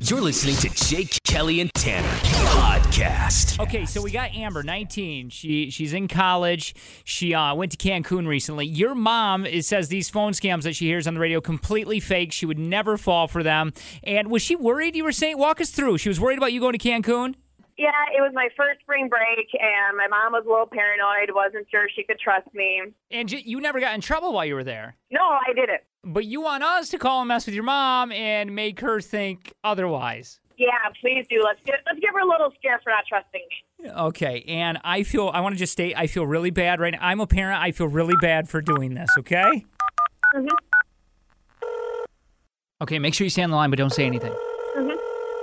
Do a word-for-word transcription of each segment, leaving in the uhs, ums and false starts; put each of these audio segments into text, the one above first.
You're listening to Jake, Kelly, and Tanner podcast. Okay, so we got Amber, nineteen. She she's in college. She uh, went to Cancun recently. Your mom it says these phone scams that she hears on the radio completely fake. She would never fall for them. And was she worried? You were saying, walk us through. She was worried about you going to Cancun. Yeah, it was my first spring break, and my mom was a little paranoid. Wasn't sure she could trust me. And you never got in trouble while you were there. No, I didn't. But you want us to call and mess with your mom and make her think otherwise. Yeah, please do. Let's get let's give her a little scare for not trusting me. Okay, and I feel, I want to just state, I feel really bad right now. I'm a parent. I feel really bad for doing this, okay? Mm-hmm. Okay, make sure you stay on the line, but don't say anything. Mm-hmm.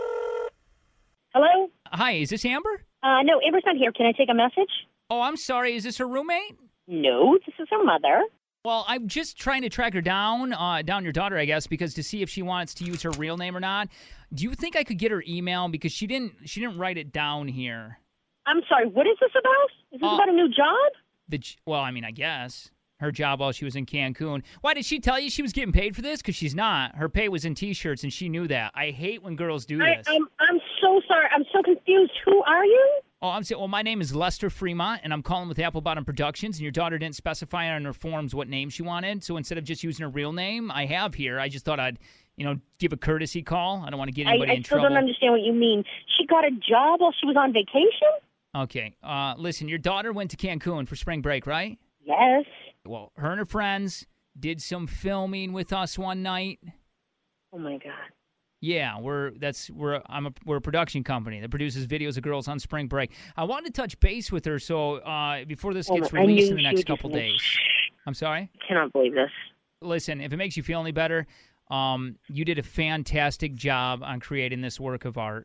Hello? Hi, is this Amber? Uh, no, Amber's not here. Can I take a message? Oh, I'm sorry. Is this her roommate? No, this is her mother. Well, I'm just trying to track her down, uh, down your daughter, I guess, because to see if she wants to use her real name or not. Do you think I could get her email? Because she didn't she didn't write it down here. I'm sorry, what is this about? Is this Uh, about a new job? The j- Well, I mean, I guess. Her job while she was in Cancun. Why did she tell you she was getting paid for this? Because she's not. Her pay was in T-shirts, and she knew that. I hate when girls do I, this. I'm, I'm so sorry. I'm so confused. Who are you? Oh, I'm saying, well, my name is Lester Fremont, and I'm calling with Apple Bottom Productions, and your daughter didn't specify on her forms what name she wanted, so instead of just using her real name, I have here, I just thought I'd, you know, give a courtesy call. I don't want to get anybody I, I in still trouble. don't understand what you mean. She got a job while she was on vacation? Okay, uh, listen, your daughter went to Cancun for spring break, right? Yes. Well, her and her friends did some filming with us one night. Oh, my God. Yeah, we're that's we're I'm a we're a production company that produces videos of girls on spring break. I wanted to touch base with her, so uh, before this Oh, gets I released knew in the she next would couple just- days. I'm sorry. I cannot believe this. Listen, if it makes you feel any better, um, you did a fantastic job on creating this work of art.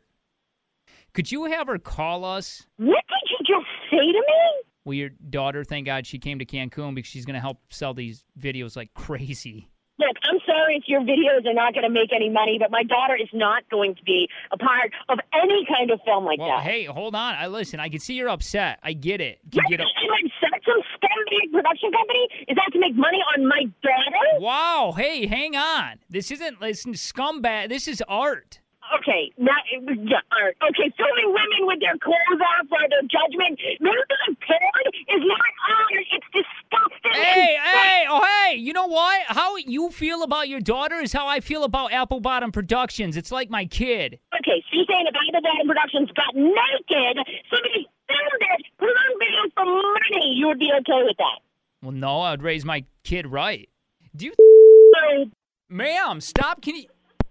Could you have her call us? What did you just say to me? Well, your daughter, thank God she came to Cancun because she's going to help sell these videos like crazy. Look, I'm sorry if your videos are not going to make any money, but my daughter is not going to be a part of any kind of film like Well, that. hey, hold on. I listen. I can see you're upset. I get it. Can What get a- you like set some scumbag production company? Is that to make money on my daughter? Wow. Hey, hang on. This isn't listen scumbag. This is art. Okay, now, yeah, all right. Okay, filming women with their clothes off for their judgment. Maybe porn is not art. It's disgusting. Hey, and hey, oh, hey. You know what? How you feel about your daughter is how I feel about Apple Bottom Productions. It's like my kid. Okay, so you're saying if Apple Bottom Productions got naked, somebody filmed it, put it on video for money, you would be okay with that? Well, no, I'd raise my kid right. Do you... So, Ma'am, stop. Can you...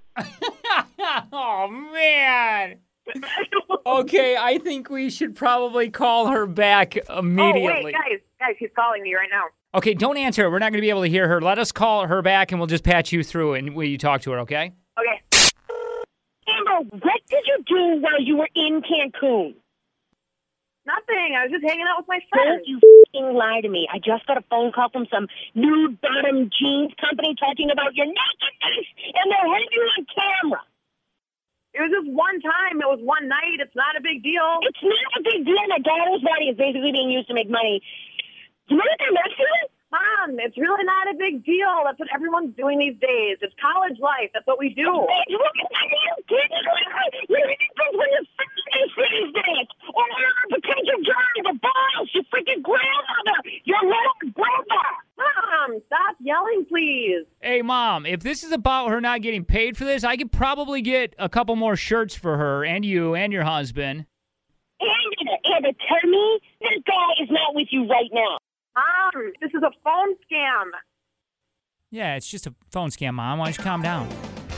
Oh, man. Okay, I think we should probably call her back immediately. Oh, wait, guys. Guys, he's calling me right now. Okay, don't answer her. We're not going to be able to hear her. Let us call her back, and we'll just patch you through and will you talk to her, okay? Okay. Amber, what did you do while you were in Cancun? Nothing. I was just hanging out with my Don't friends. you f***ing lie to me. I just got a phone call from some nude bottom jeans company talking about your nakedness, and they're having you on camera. It was just one time. It was one night. It's not a big deal. It's not a big deal. My daughter's body is basically being used to make money. You know what they're messing? Mom, it's really not a big deal. That's what everyone's doing these days. It's college life. That's what we do. Hey, look at that little kid. You know what when you're fifty these days? Or a potential job, the boss, your freaking grandmother, your little brother. Mom, stop yelling, please. Hey, Mom, if this is about her not getting paid for this, I could probably get a couple more shirts for her and you and your husband. Amber, Amber, tell me this guy is not with you right now. Mom, this is a phone scam. Yeah, it's just a phone scam, Mom. Why don't you calm down?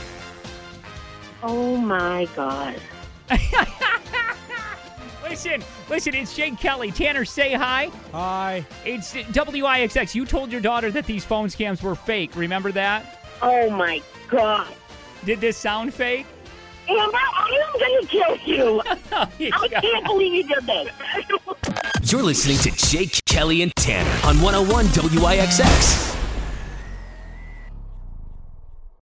Oh, my God. Listen, listen, it's Jake Kelly. Tanner, say hi. Hi. It's W I X X. You told your daughter that these phone scams were fake. Remember that? Oh, my God. Did this sound fake? Amber, I am going to kill you. I can't believe you did this. You're listening to Jake, Kelly, and Tanner on one oh one W I X X.